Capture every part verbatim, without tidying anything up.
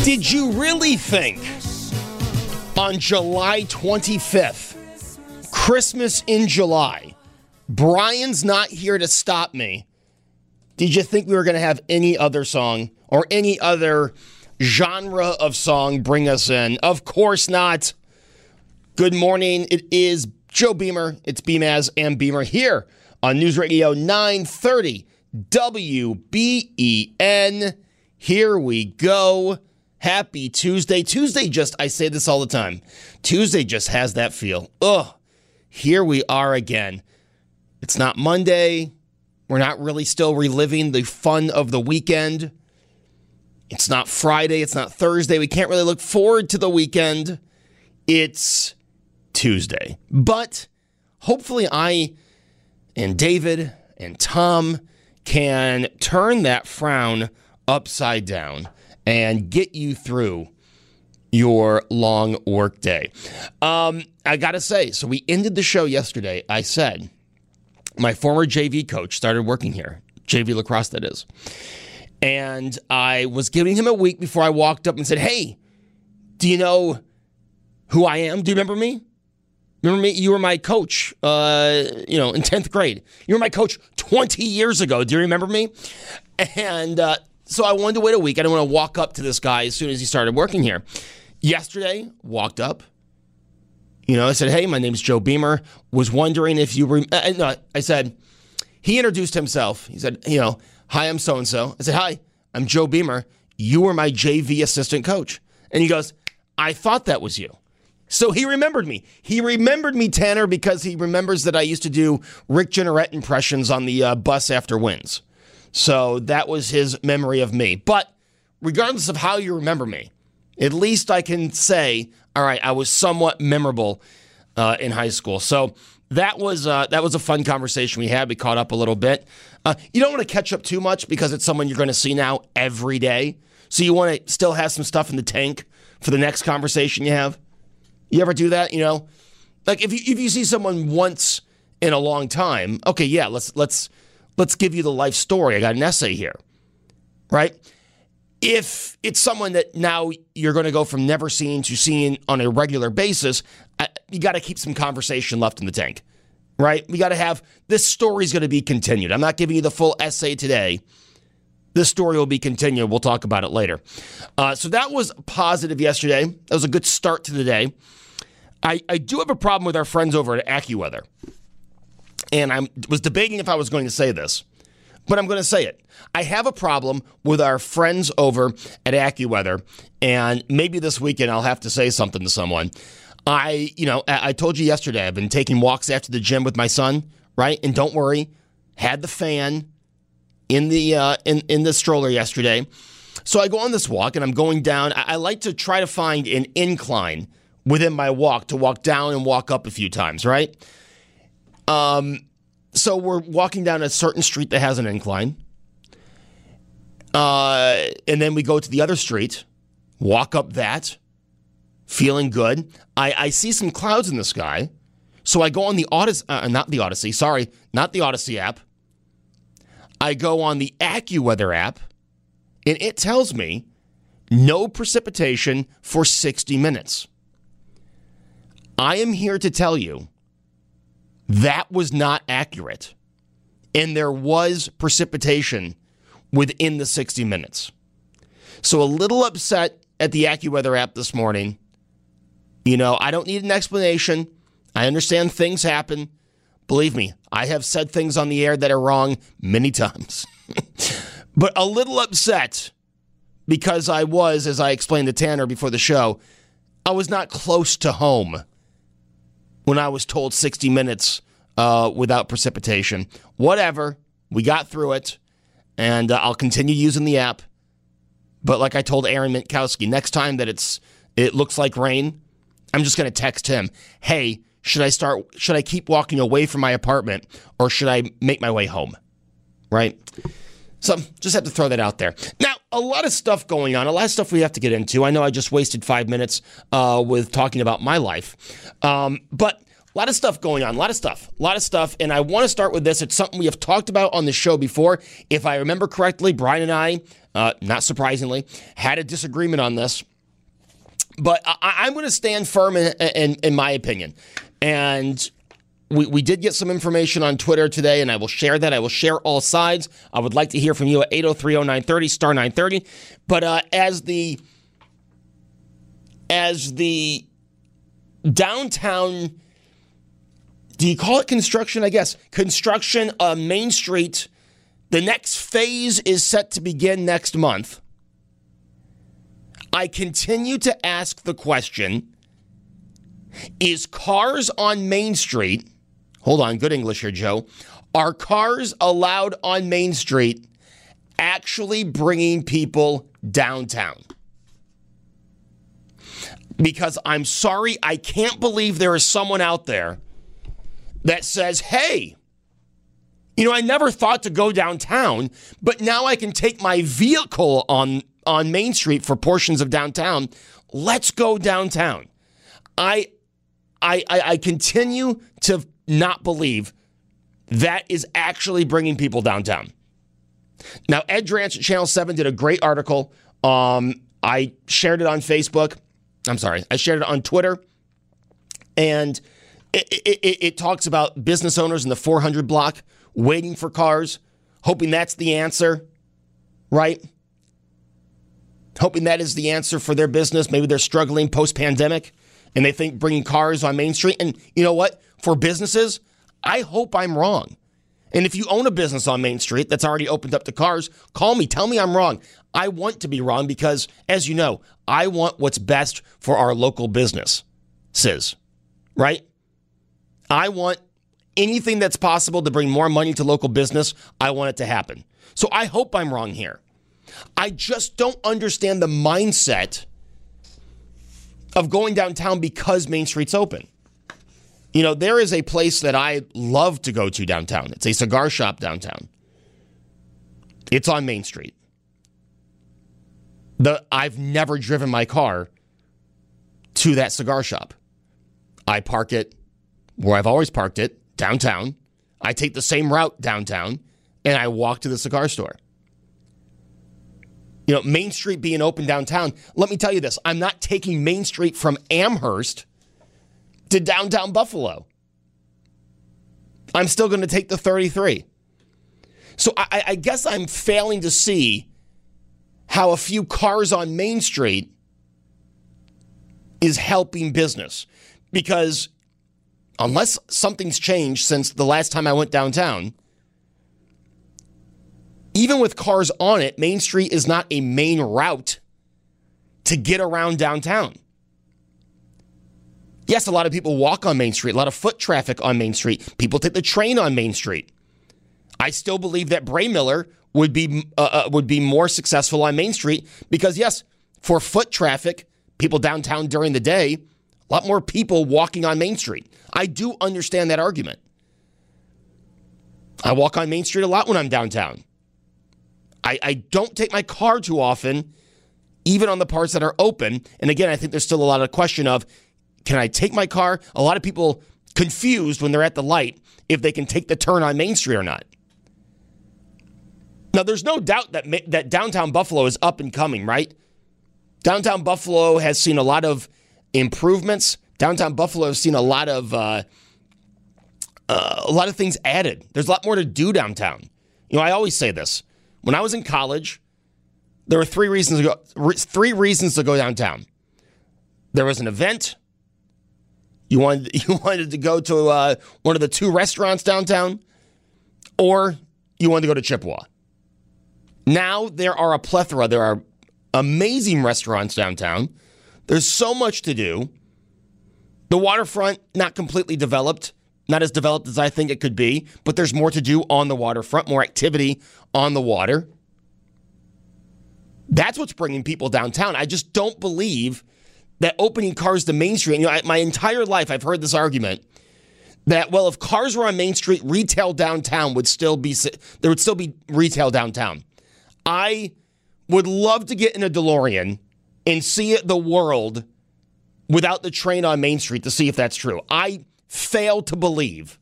Did you really think on July twenty-fifth, Christmas in July, Brian's Not Here to Stop Me, did you think we were going to have any other song or any other genre of song bring us in? Of course not. Good morning. It is Joe Beamer. It's Beamaz and Beamer here on News Radio nine thirty W B E N. Here we go. Happy Tuesday. Tuesday just, I say this all the time, Tuesday just has that feel. Ugh, here we are again. It's not Monday. We're not really still reliving the fun of the weekend. It's not Friday. It's not Thursday. We can't really look forward to the weekend. It's Tuesday. But hopefully I and David and Tom can turn that frown upside down and get you through your long work day. Um, I got to say, so we ended the show yesterday. I said, my former J V coach started working here, J V lacrosse that is. And I was giving him a week before I walked up and said, hey, do you know who I am? Do you remember me? Remember me? You were my coach, uh, you know, in tenth grade. You were my coach twenty years ago. Do you remember me? And uh, so I wanted to wait a week. I didn't want to walk up to this guy as soon as he started working here. Yesterday, walked up. You know, I said, hey, my name's Joe Beamer. Was wondering if you were... Uh, no, I said, he introduced himself. He said, you know, hi, I'm so-and-so. I said, hi, I'm Joe Beamer. You were my J V assistant coach. And he goes, I thought that was you. So he remembered me. He remembered me, Tanner, because he remembers that I used to do Rick Jenneret impressions on the uh, bus after wins. So that was his memory of me. But regardless of how you remember me, at least I can say, all right, I was somewhat memorable uh, in high school. So that was uh, that was a fun conversation we had. We caught up a little bit. Uh, you don't want to catch up too much because it's someone you're going to see now every day. So you want to still have some stuff in the tank for the next conversation you have. You ever do that? You know, like if you if you see someone once in a long time, okay, yeah, let's let's let's give you the life story. I got an essay here, right? If it's someone that now you're going to go from never seeing to seeing on a regular basis, I, you got to keep some conversation left in the tank, right? We got to have, this story's going to be continued. I'm not giving you the full essay today. This story will be continued. We'll talk about it later. Uh, so that was positive yesterday. That was a good start to the day. I, I do have a problem with our friends over at AccuWeather. And I was debating if I was going to say this, but I'm going to say it. I have a problem with our friends over at AccuWeather, and maybe this weekend I'll have to say something to someone. I, you know, I told you yesterday, I've been taking walks after the gym with my son, right? And don't worry, had the fan in the uh, in, in the stroller yesterday. So I go on this walk, and I'm going down. I, I like to try to find an incline within my walk to walk down and walk up a few times, right? Um, so we're walking down a certain street that has an incline. Uh, and then we go to the other street, walk up that, feeling good. I, I see some clouds in the sky. So I go on the Odyssey, uh, not the Odyssey, sorry, not the Odyssey app. I go on the AccuWeather app, and it tells me no precipitation for sixty minutes. I am here to tell you that was not accurate, and there was precipitation within the sixty minutes. So a little upset at the AccuWeather app this morning. You know, I don't need an explanation. I understand things happen. Believe me, I have said things on the air that are wrong many times. But a little upset because I was, as I explained to Tanner before the show, I was not close to home when I was told sixty minutes uh, without precipitation. Whatever. We got through it. And uh, I'll continue using the app. But like I told Aaron Minkowski, next time that it's it looks like rain, I'm just going to text him, hey, should I start? Should I keep walking away from my apartment, or should I make my way home? Right? So just have to throw that out there. Now, a lot of stuff going on, a lot of stuff we have to get into. I know I just wasted five minutes uh, with talking about my life. Um, but A lot of stuff going on, a lot of stuff, a lot of stuff. And I want to start with this. It's something we have talked about on the show before. If I remember correctly, Brian and I, uh, not surprisingly, had a disagreement on this. But I, I'm going to stand firm in, in, in my opinion. And we, we did get some information on Twitter today, and I will share that. I will share all sides. I would like to hear from you at eight oh three oh nine thirty, star nine thirty. But uh, as the as the downtown, do you call it construction? I guess. Construction on Main Street, the next phase is set to begin next month. I continue to ask the question, is cars on Main Street, hold on, good English here, Joe, are cars allowed on Main Street actually bringing people downtown? Because I'm sorry, I can't believe there is someone out there that says, hey, you know, I never thought to go downtown, but now I can take my vehicle on, on Main Street for portions of downtown. Let's go downtown. I, I, I, I continue to not believe that is actually bringing people downtown. Now, Ed Dranch at Channel seven did a great article. Um, I shared it on Facebook. I'm sorry, I shared it on Twitter. And it, it, it, it talks about business owners in the four hundred block waiting for cars, hoping that's the answer, right? Hoping that is the answer for their business. Maybe they're struggling post-pandemic, and they think bringing cars on Main Street. And you know what? For businesses, I hope I'm wrong. And if you own a business on Main Street that's already opened up to cars, call me. Tell me I'm wrong. I want to be wrong because, as you know, I want what's best for our local businesses, right? I want anything that's possible to bring more money to local business. I want it to happen. So I hope I'm wrong here. I just don't understand the mindset of going downtown because Main Street's open. You know, there is a place that I love to go to downtown. It's a cigar shop downtown. It's on Main Street. The I've never driven my car to that cigar shop. I park it where I've always parked it, downtown. I take the same route downtown, and I walk to the cigar store. You know, Main Street being open downtown, let me tell you this. I'm not taking Main Street from Amherst to downtown Buffalo. I'm still going to take the thirty-three. So I, I guess I'm failing to see how a few cars on Main Street is helping business. Because unless something's changed since the last time I went downtown, even with cars on it, Main Street is not a main route to get around downtown. Yes, a lot of people walk on Main Street, a lot of foot traffic on Main Street. People take the train on Main Street. I still believe that Bray Miller would be uh, uh, would be more successful on Main Street because, yes, for foot traffic, people downtown during the day, a lot more people walking on Main Street. I do understand that argument. I walk on Main Street a lot when I'm downtown. I, I don't take my car too often, even on the parts that are open. And again, I think there's still a lot of question of, can I take my car? A lot of people confused when they're at the light if they can take the turn on Main Street or not. Now, there's no doubt that that downtown Buffalo is up and coming, right? Downtown Buffalo has seen a lot of improvements. Downtown Buffalo has seen a lot of uh, uh, a lot of things added. There's a lot more to do downtown. You know, I always say this. When I was in college, there were three reasons to go. Three reasons to go downtown. There was an event. You wanted you wanted to go to uh, one of the two restaurants downtown, or you wanted to go to Chippewa. Now there are a plethora. There are amazing restaurants downtown. There's so much to do. The waterfront, not completely developed, not as developed as I think it could be, but there's more to do on the waterfront, more activity on the water. That's what's bringing people downtown. I just don't believe that opening cars to Main Street, you know, I, my entire life I've heard this argument that, well, if cars were on Main Street, retail downtown would still be, there would still be retail downtown. I would love to get in a DeLorean and see the world without the train on Main Street to see if that's true. I fail to believe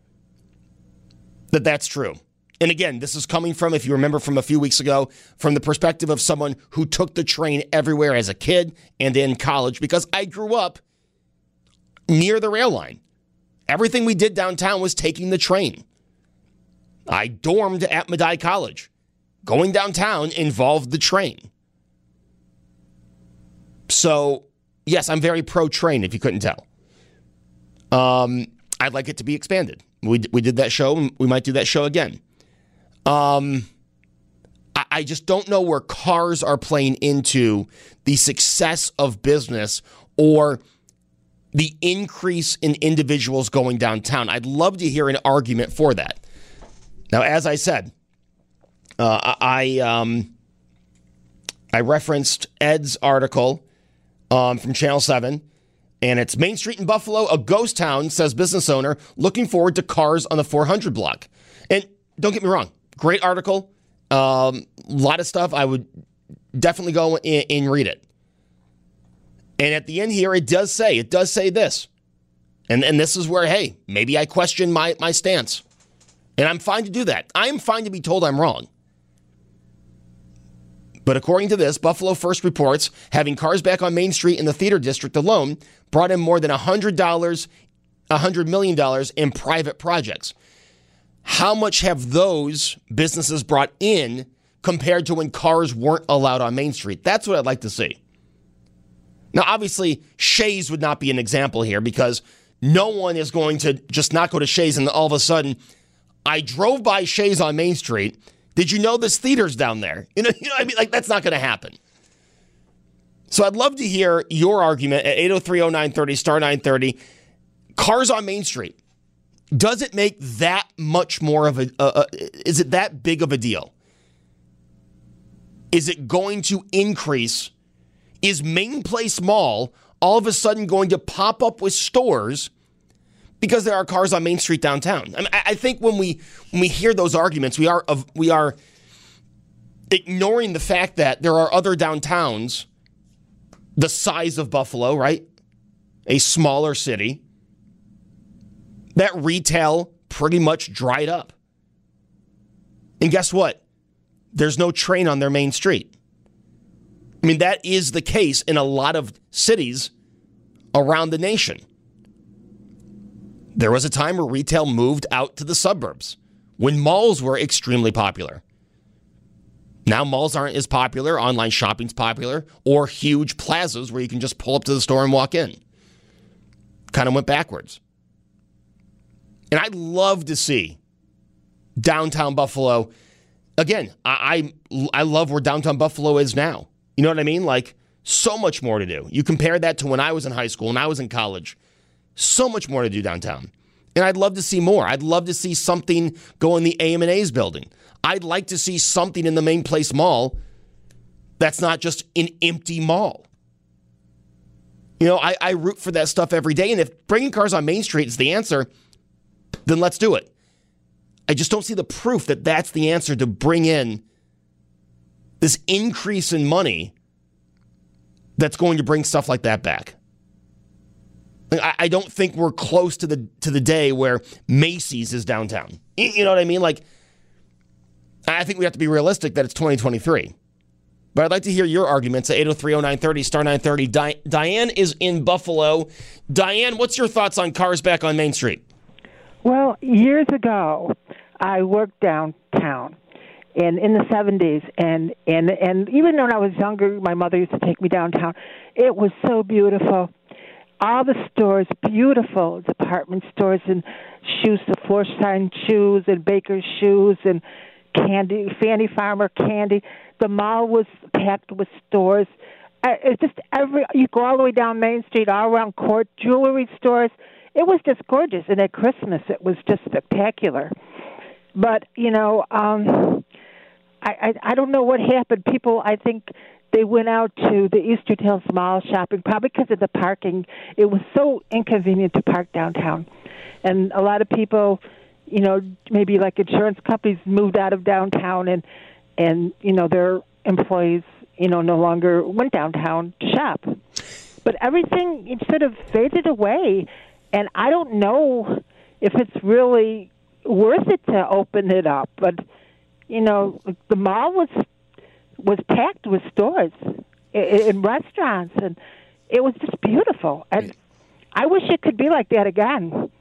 that that's true. And again, this is coming from, if you remember from a few weeks ago, from the perspective of someone who took the train everywhere as a kid and in college, because I grew up near the rail line. Everything we did downtown was taking the train. I dormed at Medaille College. Going downtown involved the train. So, yes, I'm very pro-train, if you couldn't tell. Um, I'd like it to be expanded. We we did that show, and we might do that show again. Um, I, I just don't know where cars are playing into the success of business or the increase in individuals going downtown. I'd love to hear an argument for that. Now, as I said, uh, I um, I referenced Ed's article um, from Channel seven, and it's Main Street in Buffalo, a ghost town, says business owner, looking forward to cars on the four hundred block. And don't get me wrong, great article, a um, lot of stuff. I would definitely go in and read it. And at the end here, it does say, it does say this. And, and this is where, hey, maybe I question my, my stance. And I'm fine to do that. I am fine to be told I'm wrong. But according to this, Buffalo First reports having cars back on Main Street in the theater district alone brought in more than one hundred dollars, one hundred million dollars in private projects. How much have those businesses brought in compared to when cars weren't allowed on Main Street? That's what I'd like to see. Now, obviously, Shays would not be an example here because no one is going to just not go to Shays and all of a sudden, I drove by Shays on Main Street. Did you know this theater's down there? You know, you know what I mean? Like, that's not going to happen. So I'd love to hear your argument at eight oh three oh nine thirty, star nine thirty. Cars on Main Street. Does it make that much more of a, uh, uh, is it that big of a deal? Is it going to increase? Is Main Place Mall all of a sudden going to pop up with stores because there are cars on Main Street downtown? I mean, I think when we when we hear those arguments, we are of we are ignoring the fact that there are other downtowns the size of Buffalo, right? A smaller city, that retail pretty much dried up. And guess what? There's no train on their main street. I mean, that is the case in a lot of cities around the nation. There was a time where retail moved out to the suburbs when malls were extremely popular. Now malls aren't as popular, online shopping's popular, or huge plazas where you can just pull up to the store and walk in. Kind of went backwards. And I'd love to see downtown Buffalo. Again, I, I I love where downtown Buffalo is now. You know what I mean? Like, so much more to do. You compare that to when I was in high school, when I was in college. So much more to do downtown. And I'd love to see more. I'd love to see something go in the A M and A's building. I'd like to see something in the Main Place Mall that's not just an empty mall. You know, I, I root for that stuff every day. And if bringing cars on Main Street is the answer, then let's do it. I just don't see the proof that that's the answer to bring in this increase in money that's going to bring stuff like that back. I, I don't think we're close to the to the day where Macy's is downtown. You know what I mean? Like, I think we have to be realistic that it's twenty twenty-three. But I'd like to hear your arguments at eight oh three oh nine thirty, star nine thirty. Di- Diane is in Buffalo. Diane, what's your thoughts on cars back on Main Street? Well, years ago, I worked downtown. In, in the seventies, and, and, and even when I was younger, my mother used to take me downtown. It was so beautiful. All the stores, beautiful department stores and shoes, the Florsheim shoes and Baker's shoes and candy, Fanny Farmer candy. The mall was packed with stores. Uh, It's just every, you go all the way down Main Street, all around Court, jewelry stores. It was just gorgeous. And at Christmas, it was just spectacular. But, you know, um, I, I I don't know what happened. People, I think they went out to the Easter Hills Mall shopping, probably because of the parking. It was so inconvenient to park downtown. And a lot of people, you know, maybe like insurance companies moved out of downtown and, and you know, their employees, you know, no longer went downtown to shop. But everything, it sort of faded away. and I don't know if it's really worth it to open it up. But you know, the mall was was packed with stores and restaurants, and it was just beautiful. And I wish it could be like that again.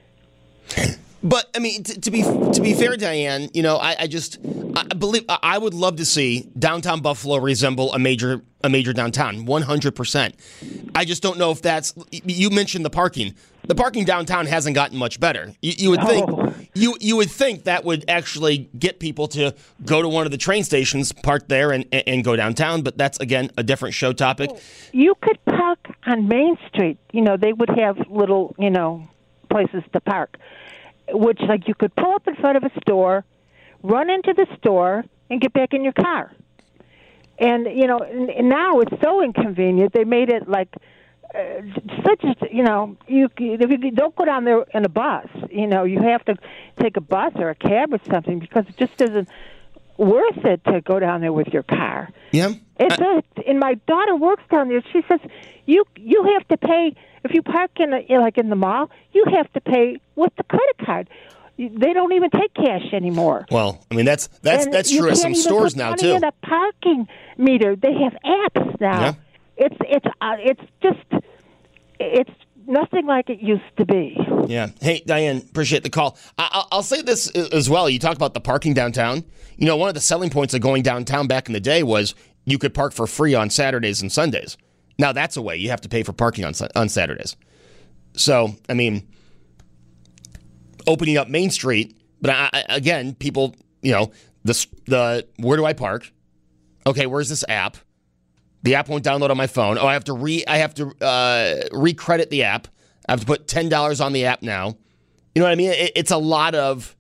But I mean, t- to be to be fair, Diane, you know, I, I just I believe I would love to see downtown Buffalo resemble a major a major downtown, one hundred percent. I just don't know if that's. You mentioned the parking. The parking downtown hasn't gotten much better. You, you would No. think you you would think that would actually get people to go to one of the train stations, park there, and and go downtown. But that's again a different show topic. You could park on Main Street. You know, they would have little, you know, places to park, which, like, you could pull up in front of a store, run into the store, and get back in your car. And, you know, and now it's so inconvenient. They made it, like, uh, such a, you know, you, if you don't go down there in a bus. You know, you have to take a bus or a cab or something because it just isn't worth it to go down there with your car. Yeah. It's I- a, and my daughter works down there. She says you you have to pay if you park in a, like in the mall. You have to pay with the credit card. You- They don't even take cash anymore. Well, I mean that's that's And that's you true at can't some even stores put now money too. In a parking meter, they have apps now. Yeah. It's it's uh, it's just it's nothing like it used to be. Yeah. Hey, Diane, appreciate the call. I- I'll, I'll say this as well. You talk about the parking downtown. You know, one of the selling points of going downtown back in the day was you could park for free on Saturdays and Sundays. Now that's a way. You have to pay for parking on on Saturdays. So, I mean, opening up Main Street, but I, I, again, people, you know, the the where do I park? Okay, where's this app? The app won't download on my phone. Oh, I have to re I have to uh, recredit the app. I have to put ten dollars on the app now. You know what I mean? It, it's a lot of.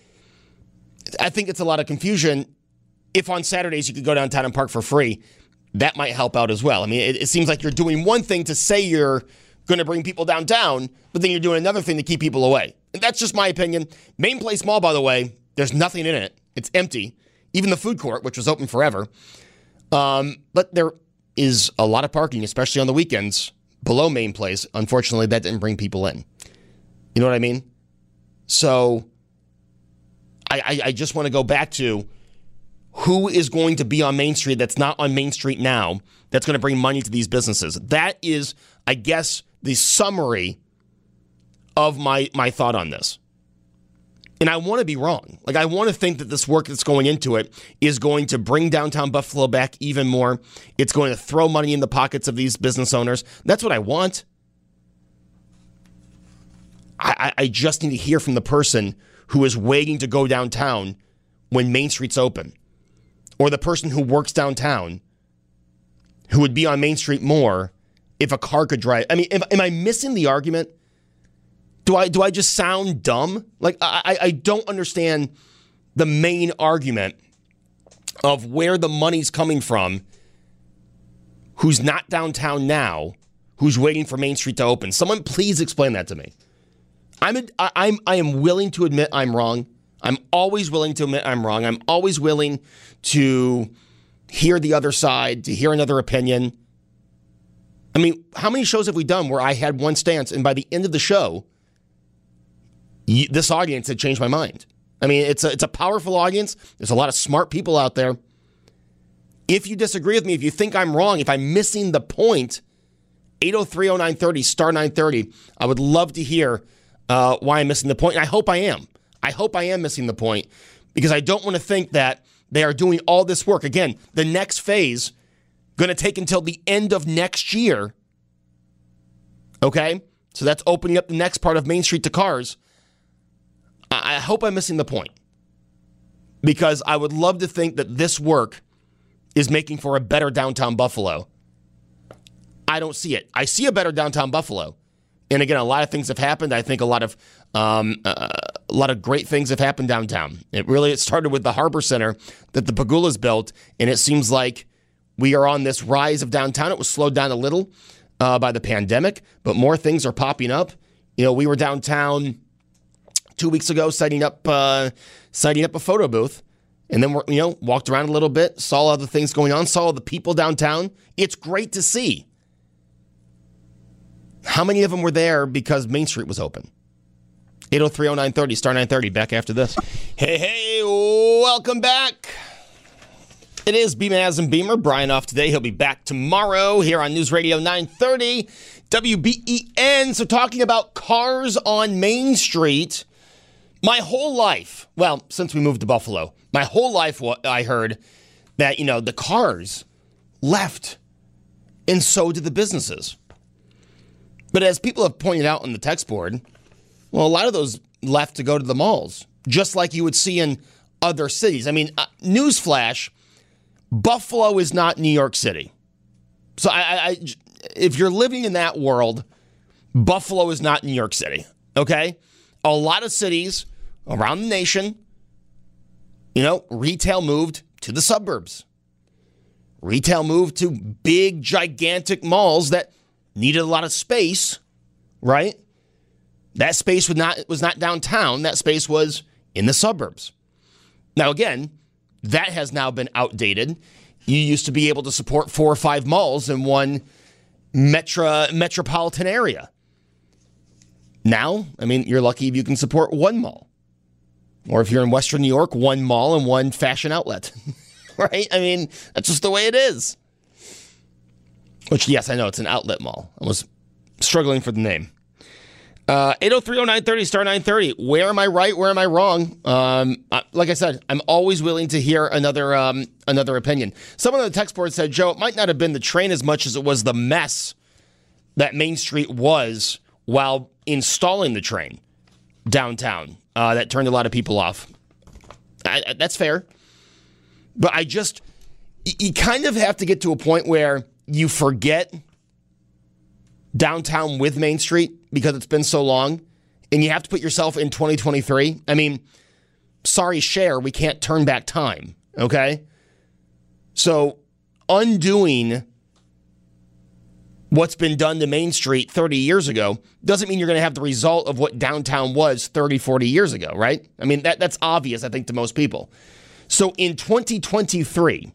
I think it's a lot of confusion. If on Saturdays you could go downtown and park for free, that might help out as well. I mean, it, it seems like you're doing one thing to say you're going to bring people downtown, but then you're doing another thing to keep people away. And that's just my opinion. Main Place Mall, by the way, there's nothing in it. It's empty. Even the food court, which was open forever. Um, but there is a lot of parking, especially on the weekends, below Main Place. Unfortunately, that didn't bring people in. You know what I mean? So I, I, I just want to go back to who is going to be on Main Street that's not on Main Street now that's going to bring money to these businesses. That is, I guess, the summary of my, my thought on this. And I want to be wrong. Like, I want to think that this work that's going into it is going to bring downtown Buffalo back even more. It's going to throw money in the pockets of these business owners. That's what I want. I, I just need to hear from the person who is waiting to go downtown when Main Street's open. Or the person who works downtown who would be on Main Street more if a car could drive. I mean, am, am I missing the argument? Do I do I just sound dumb? Like, I, I don't understand the main argument of where the money's coming from, who's not downtown now, who's waiting for Main Street to open. Someone please explain that to me. I'm a, I, I'm I am willing to admit I'm wrong. I'm always willing to admit I'm wrong. I'm always willing to hear the other side, to hear another opinion. I mean, how many shows have we done where I had one stance and by the end of the show, you, this audience had changed my mind? I mean, it's a, it's a powerful audience. There's a lot of smart people out there. If you disagree with me, if you think I'm wrong, if I'm missing the point, eight oh three oh nine thirty, star nine thirty, I would love to hear uh, why I'm missing the point. And I hope I am. I hope I am missing the point because I don't want to think that they are doing all this work. Again, the next phase going to take until the end of next year. Okay? So that's opening up the next part of Main Street to cars. I, I hope I'm missing the point because I would love to think that this work is making for a better downtown Buffalo. I don't see it. I see a better downtown Buffalo. And again, a lot of things have happened. I think a lot of um, uh, a lot of great things have happened downtown. It really it started with the Harbor Center that the Pagulas built, and it seems like we are on this rise of downtown. It was slowed down a little uh, by the pandemic, but more things are popping up. You know, we were downtown two weeks ago, setting up uh, setting up a photo booth, and then we're you know walked around a little bit, saw all the things going on, saw all the people downtown. It's great to see. How many of them were there because Main Street was open? eight oh three oh nine thirty, star nine thirty, back after this. Hey, hey, welcome back. It is Beamer as and Beamer. Brian off today. He'll be back tomorrow here on News Radio nine thirty, W B E N. So talking about cars on Main Street, my whole life, well, since we moved to Buffalo, my whole life I heard that, you know, the cars left and so did the businesses. But as people have pointed out on the text board, well, a lot of those left to go to the malls, just like you would see in other cities. I mean, uh, newsflash, Buffalo is not New York City. So I, I, if you're living in that world, Buffalo is not New York City, okay? A lot of cities around the nation, you know, retail moved to the suburbs. Retail moved to big, gigantic malls that needed a lot of space, right? That space was not was not downtown. That space was in the suburbs. Now, again, that has now been outdated. You used to be able to support four or five malls in one metro, metropolitan area. Now, I mean, you're lucky if you can support one mall. Or if you're in Western New York, one mall and one fashion outlet. Right? I mean, that's just the way it is. Which, yes, I know it's an outlet mall. I was struggling for the name. Uh, eight oh three oh nine thirty, star nine thirty. Where am I right? Where am I wrong? Um, uh, like I said, I'm always willing to hear another um, another opinion. Someone on the text board said, Joe, it might not have been the train as much as it was the mess that Main Street was while installing the train downtown. Uh, that turned a lot of people off. I, I, that's fair. But I just, you, you kind of have to get to a point where you forget downtown with Main Street because it's been so long, and you have to put yourself in twenty twenty-three. I mean, sorry, Cher, we can't turn back time, okay? So undoing what's been done to Main Street thirty years ago doesn't mean you're going to have the result of what downtown was thirty, forty years ago, right? I mean, that that's obvious, I think, to most people. So in twenty twenty-three,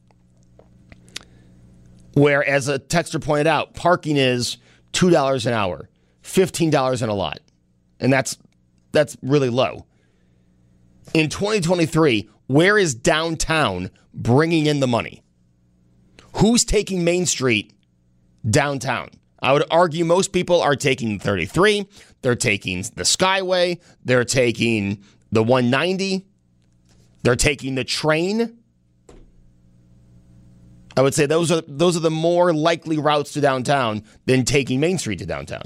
where, as a texter pointed out, parking is two dollars an hour, fifteen dollars in a lot, and that's that's really low. In twenty twenty-three, where is downtown bringing in the money? Who's taking Main Street downtown? I would argue most people are taking thirty-three, they're taking the Skyway, they're taking the one ninety, they're taking the train. I would say those are those are the more likely routes to downtown than taking Main Street to downtown.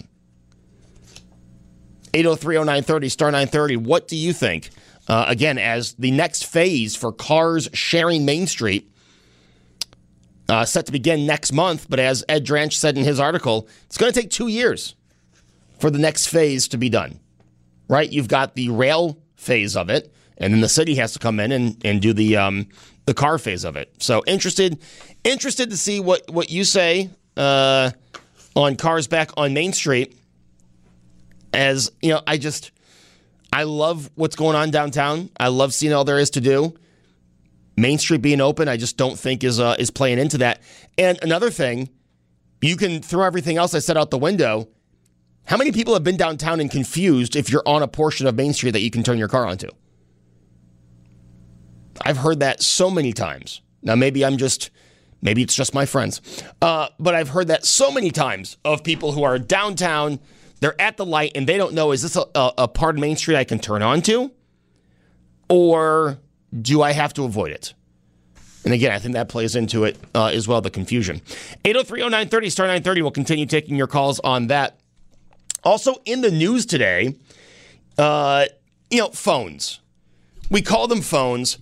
eight oh three oh nine thirty, star nine thirty. What do you think? Uh, again, as the next phase for cars sharing Main Street, uh, set to begin next month, but as Ed Dranch said in his article, it's going to take two years for the next phase to be done. Right? You've got the rail phase of it, and then the city has to come in and, and do the um, the car phase of it. So interested interested to see what, what you say uh, on cars back on Main Street. As, you know, I just, I love what's going on downtown. I love seeing all there is to do. Main Street being open, I just don't think is uh, is playing into that. And another thing, you can throw everything else I said out the window. How many people have been downtown and confused if you're on a portion of Main Street that you can turn your car onto? I've heard that so many times. Now, maybe I'm just, maybe it's just my friends. Uh, but I've heard that so many times of people who are downtown, they're at the light, and they don't know, is this a, a, a part of Main Street I can turn onto? Or do I have to avoid it? And again, I think that plays into it uh, as well, the confusion. eight oh three oh nine thirty, star nine thirty. We'll continue taking your calls on that. Also in the news today, uh, you know, phones. We call them phones,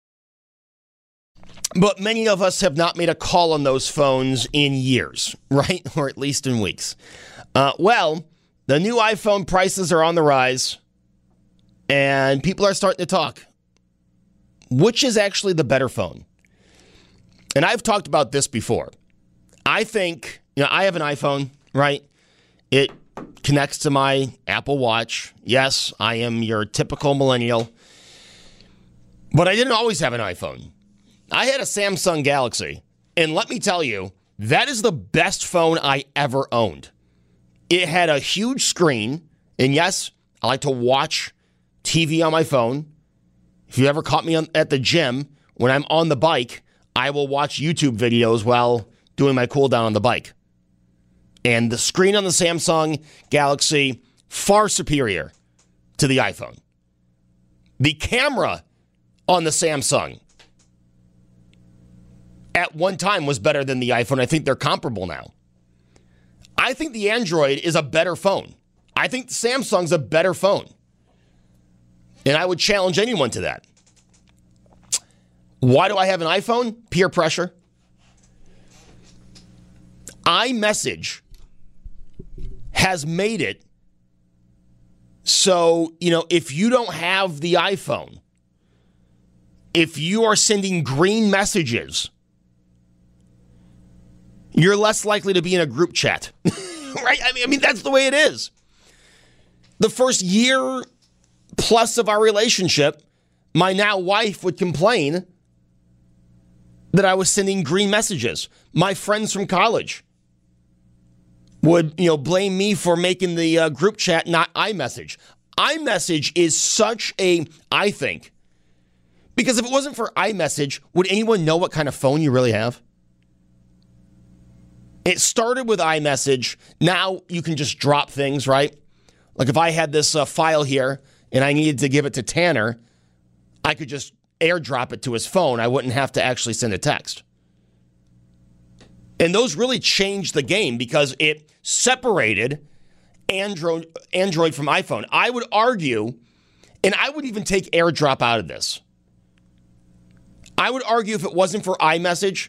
but many of us have not made a call on those phones in years, right? Or at least in weeks. Uh, well, the new iPhone prices are on the rise, and people are starting to talk. Which is actually the better phone? And I've talked about this before. I think, you know, I have an iPhone, right? It connects to my Apple Watch. Yes, I am your typical millennial. But I didn't always have an iPhone. I had a Samsung Galaxy. And let me tell you, that is the best phone I ever owned. It had a huge screen. And yes, I like to watch T V on my phone. If you ever caught me on, at the gym, when I'm on the bike, I will watch YouTube videos while doing my cool down on the bike. And the screen on the Samsung Galaxy, far superior to the iPhone. The camera on the Samsung at one time was better than the iPhone. I think they're comparable now. I think the Android is a better phone. I think the Samsung's a better phone. And I would challenge anyone to that. Why do I have an iPhone? Peer pressure. iMessage has made it so, you know, if you don't have the iPhone, if you are sending green messages, you're less likely to be in a group chat, right? I mean, I mean, that's the way it is. The first year plus of our relationship, my now wife would complain that I was sending green messages. My friends from college would, you know, blame me for making the uh, group chat not iMessage. iMessage is such a, I think, because if it wasn't for iMessage, would anyone know what kind of phone you really have? It started with iMessage. Now you can just drop things, right? Like if I had this uh, file here and I needed to give it to Tanner, I could just airdrop it to his phone. I wouldn't have to actually send a text. And those really changed the game because it separated Android, Android from iPhone. I would argue, and I would even take AirDrop out of this. I would argue if it wasn't for iMessage,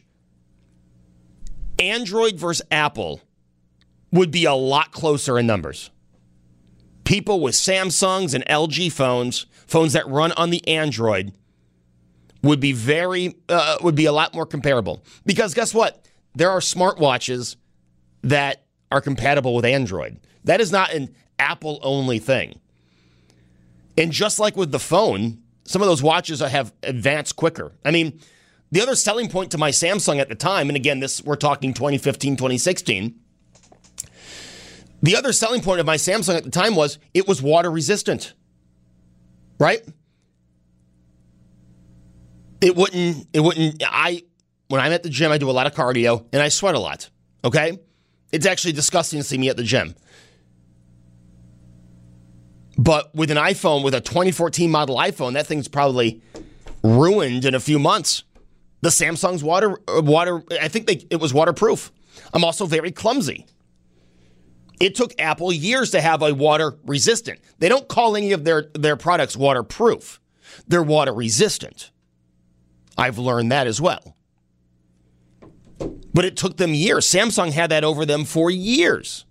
Android versus Apple would be a lot closer in numbers. People with Samsungs and L G phones, phones that run on the Android, would be very, uh, would be a lot more comparable. Because guess what? There are smartwatches that are compatible with Android. That is not an Apple-only thing. And just like with the phone, some of those watches have advanced quicker. I mean, the other selling point to my Samsung at the time, and again, this we're talking twenty fifteen, twenty sixteen, the other selling point of my Samsung at the time was it was water resistant, right? It wouldn't, it wouldn't, I, when I'm at the gym, I do a lot of cardio and I sweat a lot, okay? It's actually disgusting to see me at the gym. But with an iPhone, with a twenty fourteen model iPhone, that thing's probably ruined in a few months. The Samsung's water, water, I think they, it was waterproof. I'm also very clumsy. It took Apple years to have a water resistant. They don't call any of their, their products waterproof. They're water resistant. I've learned that as well. But it took them years. Samsung had that over them for years.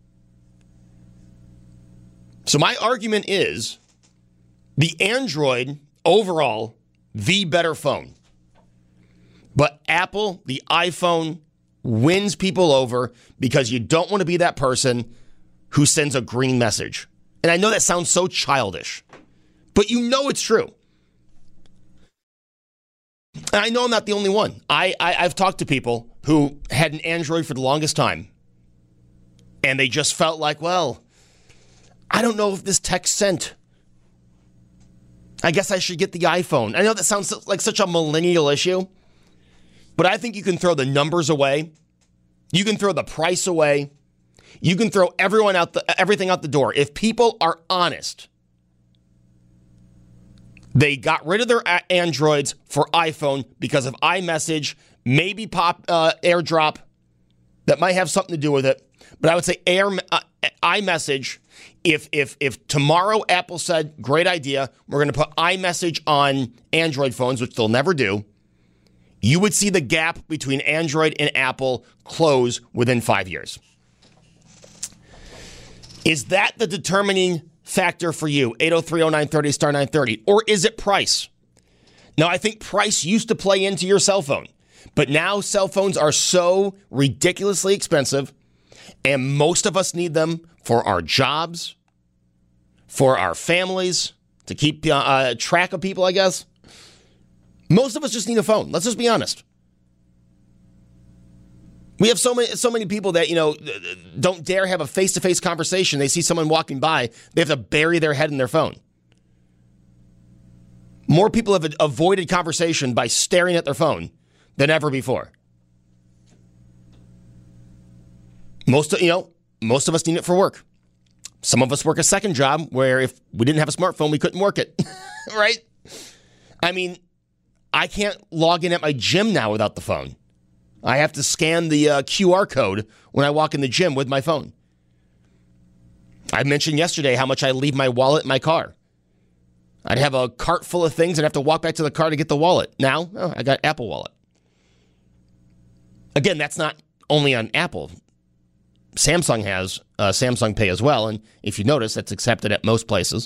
So my argument is the Android, overall, the better phone. But Apple, the iPhone, wins people over because you don't want to be that person who sends a green message. And I know that sounds so childish, but you know it's true. And I know I'm not the only one. I, I, I've talked to people who had an Android for the longest time, and they just felt like, well, I don't know if this text sent. I guess I should get the iPhone. I know that sounds like such a millennial issue, but I think you can throw the numbers away. You can throw the price away. You can throw everyone out the, everything out the door. If people are honest, they got rid of their Androids for iPhone because of iMessage, maybe pop uh, AirDrop. That might have something to do with it. But I would say Air, uh, iMessage, if if if tomorrow Apple said, great idea, we're going to put iMessage on Android phones, which they'll never do, you would see the gap between Android and Apple close within five years. Is that the determining factor for you? eight oh three oh nine three oh, star nine thirty. Or is it price? Now, I think price used to play into your cell phone. But now cell phones are so ridiculously expensive, and most of us need them for our jobs, for our families, to keep uh, track of people, I guess. Most of us just need a phone. Let's just be honest. We have so many so many people that, you know, don't dare have a face-to-face conversation. They see someone walking by, they have to bury their head in their phone. More people have avoided conversation by staring at their phone than ever before. Most of, you know, most of us need it for work. Some of us work a second job where if we didn't have a smartphone, we couldn't work it, right? I mean, I can't log in at my gym now without the phone. I have to scan the uh, Q R code when I walk in the gym with my phone. I mentioned yesterday how much I leave my wallet in my car. I'd have a cart full of things and have to walk back to the car to get the wallet. Now, oh, I got Apple Wallet. Again, that's not only on Apple. Samsung has uh, Samsung Pay as well, and if you notice, that's accepted at most places.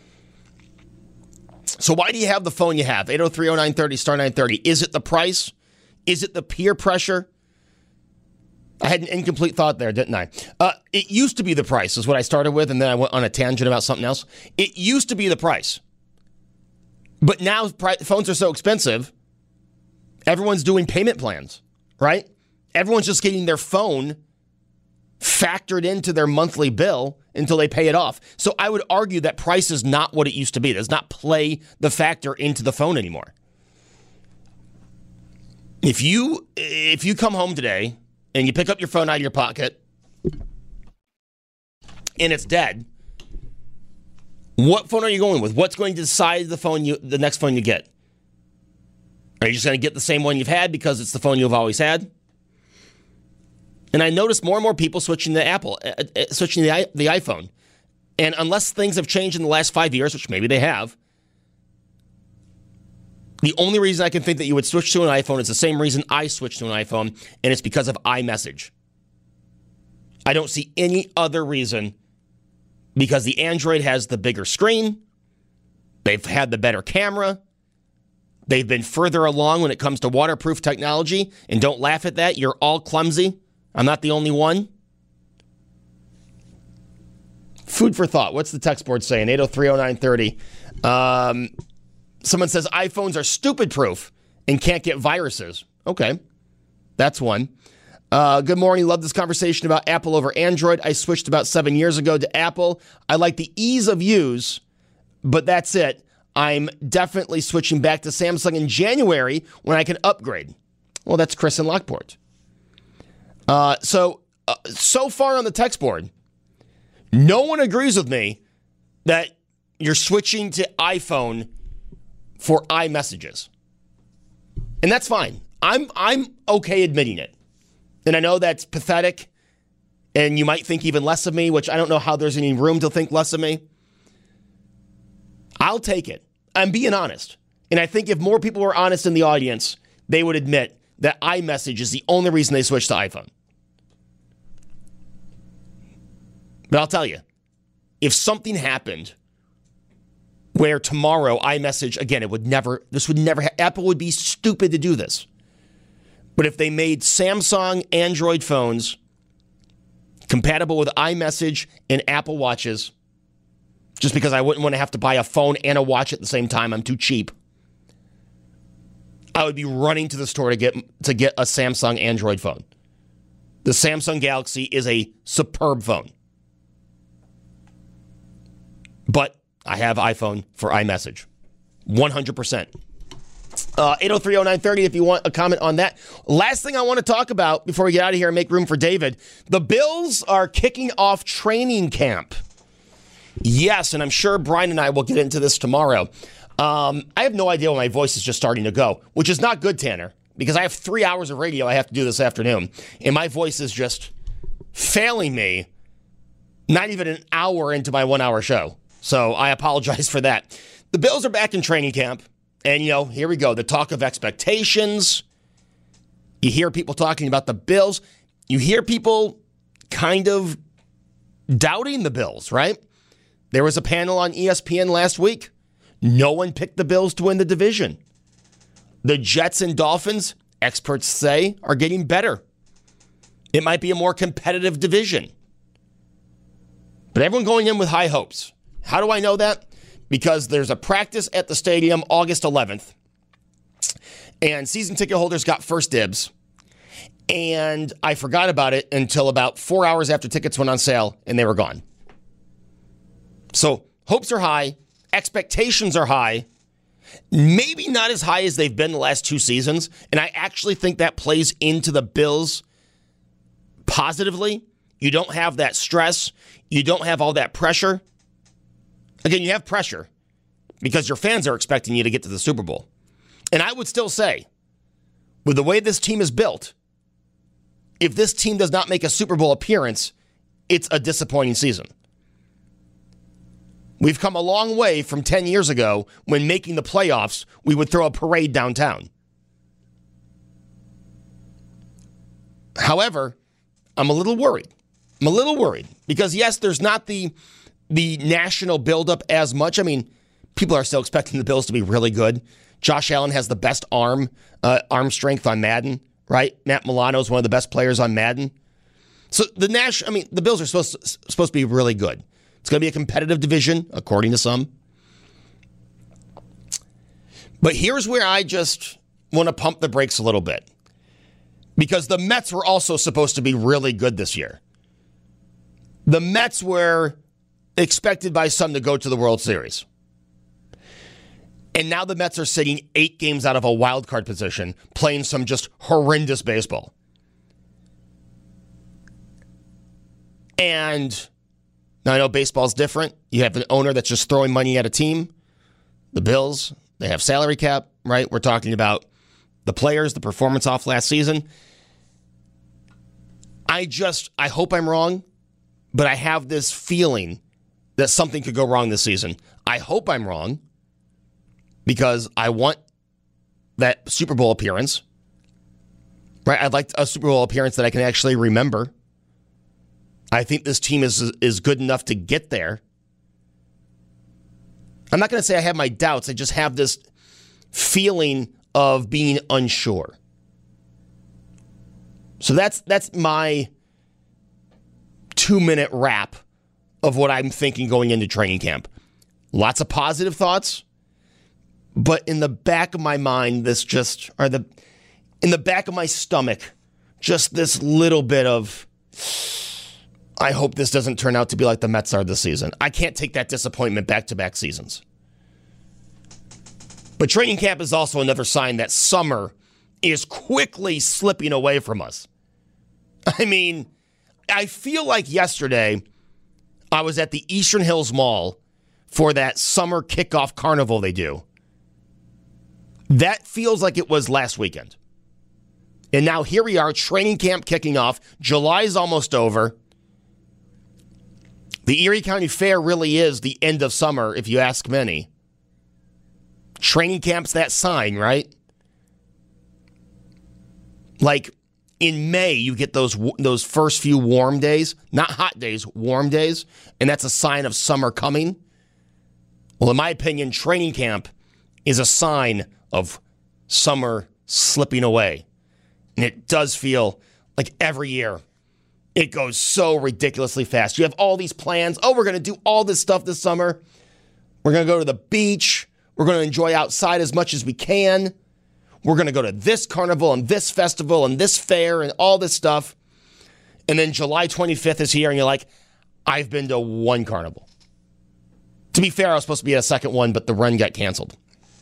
So why do you have the phone you have? eight oh three oh nine thirty, star nine thirty. Is it the price? Is it the peer pressure? I had an incomplete thought there, didn't I? Uh, it used to be the price is what I started with, and then I went on a tangent about something else. It used to be the price. But now pri- phones are so expensive, everyone's doing payment plans, right? Everyone's just getting their phone factored into their monthly bill until they pay it off. So I would argue that price is not what it used to be. It does not play the factor into the phone anymore. If you if you come home today and you pick up your phone out of your pocket and it's dead, what phone are you going with? What's going to decide the phone you the next phone you get? Are you just going to get the same one you've had because it's the phone you've always had? And I noticed more and more people switching to Apple, uh, uh, switching to the, the iPhone. And unless things have changed in the last five years, which maybe they have, the only reason I can think that you would switch to an iPhone is the same reason I switched to an iPhone, and it's because of iMessage. I don't see any other reason, because the Android has the bigger screen, they've had the better camera, they've been further along when it comes to waterproof technology, and don't laugh at that, you're all clumsy. I'm not the only one. Food for thought. What's the text board saying? eight oh three oh nine thirty. Um, someone says iPhones are stupid proof and can't get viruses. Okay. That's one. Uh, good morning. Love this conversation about Apple over Android. I switched about seven years ago to Apple. I like the ease of use, but that's it. I'm definitely switching back to Samsung in January when I can upgrade. Well, that's Chris in Lockport. Uh, so, uh, so far on the text board, no one agrees with me that you're switching to iPhone for iMessages. And that's fine. I'm I'm okay admitting it. And I know that's pathetic, and you might think even less of me, which I don't know how there's any room to think less of me. I'll take it. I'm being honest. And I think if more people were honest in the audience, they would admit that iMessage is the only reason they switched to iPhone. But I'll tell you, if something happened where tomorrow iMessage, again, it would never, this would never, ha- Apple would be stupid to do this. But if they made Samsung Android phones compatible with iMessage and Apple Watches, just because I wouldn't want to have to buy a phone and a watch at the same time, I'm too cheap, I would be running to the store to get to get a Samsung Android phone. The Samsung Galaxy is a superb phone. But I have iPhone for iMessage. one hundred percent. Uh, eight oh three oh nine thirty if you want a comment on that. Last thing I want to talk about before we get out of here and make room for David. The Bills are kicking off training camp. Yes, and I'm sure Brian and I will get into this tomorrow. Um, I have no idea when my voice is just starting to go, which is not good, Tanner, because I have three hours of radio I have to do this afternoon, and my voice is just failing me not even an hour into my one-hour show. So I apologize for that. The Bills are back in training camp. And, you know, here we go. The talk of expectations. You hear people talking about the Bills. You hear people kind of doubting the Bills, right? There was a panel on E S P N last week. No one picked the Bills to win the division. The Jets and Dolphins, experts say, are getting better. It might be a more competitive division. But everyone going in with high hopes. How do I know that? Because there's a practice at the stadium August eleventh, and season ticket holders got first dibs. And I forgot about it until about four hours after tickets went on sale, and they were gone. So hopes are high. Expectations are high. Maybe not as high as they've been the last two seasons. And I actually think that plays into the Bills positively. You don't have that stress. You don't have all that pressure. Again, you have pressure because your fans are expecting you to get to the Super Bowl. And I would still say, with the way this team is built, if this team does not make a Super Bowl appearance, it's a disappointing season. We've come a long way from ten years ago when making the playoffs, we would throw a parade downtown. However, I'm a little worried. I'm a little worried because, yes, there's not the, the national buildup as much. I mean, people are still expecting the Bills to be really good. Josh Allen has the best arm, uh, arm strength on Madden, right? Matt Milano is one of the best players on Madden. So the Nash, I mean, the Bills are supposed to, supposed to be really good. It's going to be a competitive division, according to some. But here's where I just want to pump the brakes a little bit. Because the Mets were also supposed to be really good this year. The Mets were expected by some to go to the World Series. And now the Mets are sitting eight games out of a wild card position, playing some just horrendous baseball. And now I know baseball's different. You have an owner that's just throwing money at a team. The Bills, they have salary cap, right? We're talking about the players, the performance off last season. I just, I hope I'm wrong, but I have this feeling that something could go wrong this season. I hope I'm wrong because I want that Super Bowl appearance, right? I'd like a Super Bowl appearance that I can actually remember. I think this team is is good enough to get there. I'm not going to say I have my doubts. I just have this feeling of being unsure. So that's that's my two-minute wrap of what I'm thinking going into training camp. Lots of positive thoughts, but in the back of my mind, this just, or the in the back of my stomach, just this little bit of, I hope this doesn't turn out to be like the Mets are this season. I can't take that disappointment back-to-back seasons. But training camp is also another sign that summer is quickly slipping away from us. I mean, I feel like yesterday I was at the Eastern Hills Mall for that summer kickoff carnival they do. That feels like it was last weekend. And now here we are, training camp kicking off. July's almost over. The Erie County Fair really is the end of summer, if you ask many. Training camp's that sign, right? Like in May, you get those those first few warm days, not hot days, warm days, and that's a sign of summer coming. Well, in my opinion, training camp is a sign of summer slipping away. And it does feel like every year it goes so ridiculously fast. You have all these plans. Oh, we're going to do all this stuff this summer. We're going to go to the beach. We're going to enjoy outside as much as we can. We're going to go to this carnival and this festival and this fair and all this stuff. And then July twenty-fifth is here and you're like, I've been to one carnival. To be fair, I was supposed to be at a second one, but the run got canceled.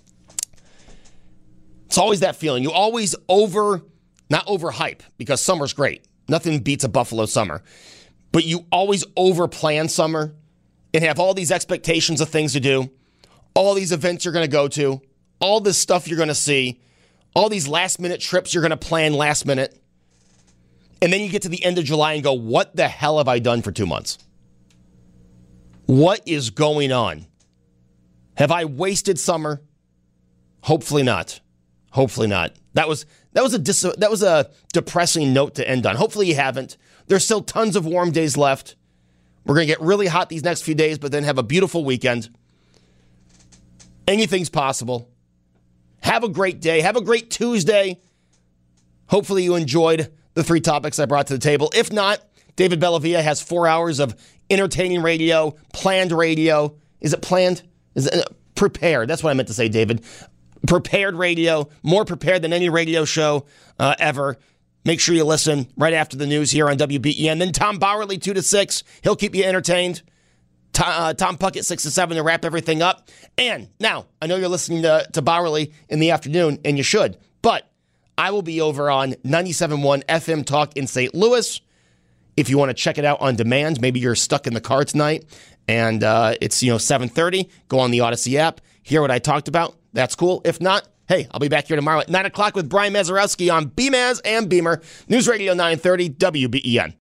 It's always that feeling. You always over, not overhype, because summer's great. Nothing beats a Buffalo summer. But you always over-plan summer and have all these expectations of things to do, all these events you're going to go to, all this stuff you're going to see, all these last-minute trips you're going to plan last minute. And then you get to the end of July and go, what the hell have I done for two months? What is going on? Have I wasted summer? Hopefully not. Hopefully not. That was that was a dis- that was a depressing note to end on. Hopefully you haven't. There's still tons of warm days left. We're going to get really hot these next few days, but then have a beautiful weekend. Anything's possible. Have a great day. Have a great Tuesday. Hopefully you enjoyed the three topics I brought to the table. If not, David Bellavia has four hours of entertaining radio, planned radio. Is it planned? Is it uh, prepared? That's what I meant to say, David. Prepared radio, more prepared than any radio show uh, ever. Make sure you listen right after the news here on W B E N. Then Tom Bowerly, two to six. He'll keep you entertained. Tom, uh, Tom Puckett, six to seven to wrap everything up. And now, I know you're listening to, to Bowerly in the afternoon, and you should. But I will be over on ninety-seven point one F M Talk in Saint Louis. If you want to check it out on demand, maybe you're stuck in the car tonight, and uh, it's, you know, seven thirty. Go on the Odyssey app. Hear what I talked about. That's cool. If not, hey, I'll be back here tomorrow at nine o'clock with Brian Mazarowski on B M A Z and Beamer. News Radio nine thirty W B E N.